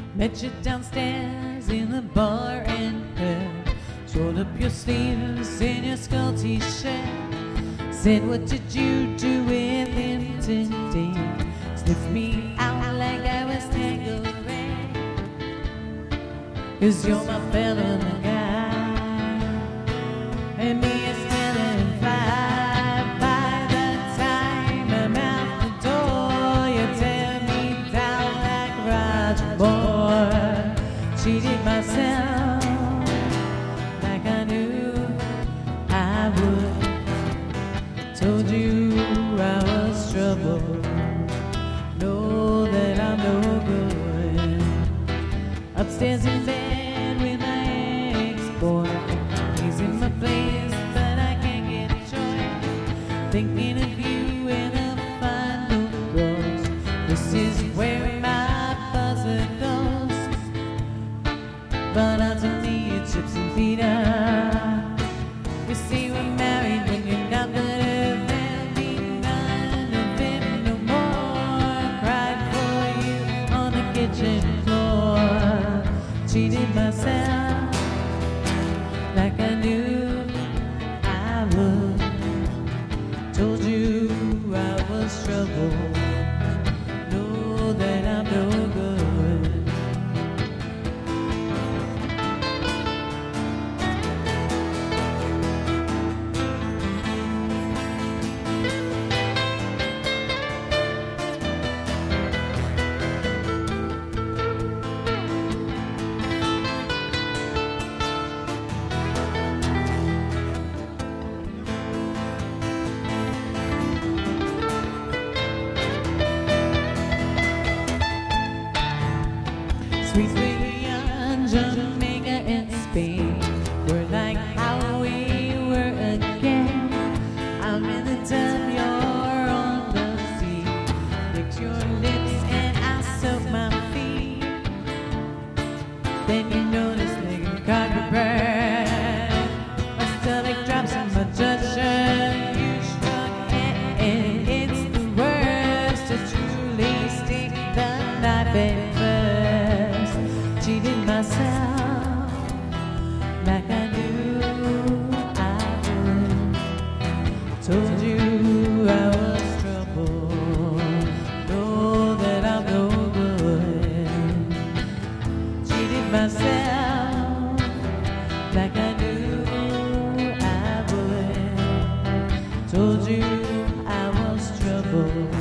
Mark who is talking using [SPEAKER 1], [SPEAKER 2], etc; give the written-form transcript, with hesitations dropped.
[SPEAKER 1] Met you downstairs in the bar and heard. Rolled up your sleeves in your skull t-shirt. Said, what did you do with him today? Sniffed me out like I was Tangerine. 'Cause you're my fellow guy, and me is standing five. By the time I'm out the door, you tear me down like Roger Moore. Cheated myself like I knew I would. Told you I was trouble. Know that I'm no good. Upstairs in bed with my ex-boy. He's in my place, but I can't get joy. Thinking of you in the final rose. This is where my buzzer goes. But until me, it chips and Peter. You see, we're married when you're not good. There'll be none of it no more. Cried for you on the kitchen floor. Cheated myself like I knew I would. Told you I was trouble. Know that I'm no good. Sweet Leon, Jamaica and Spain. We're like how we were again. I'm in the tub, you're on the sea. Lick your lips and I soak my feet. Then you notice like a carpet burn. My stomach drops in my judgment. You shrug and it's the worst to truly stick the knife in first. Cheated myself like I knew I would. Told you I was trouble. Know that I'm no good. Cheated myself like I knew I would. Told you I was trouble.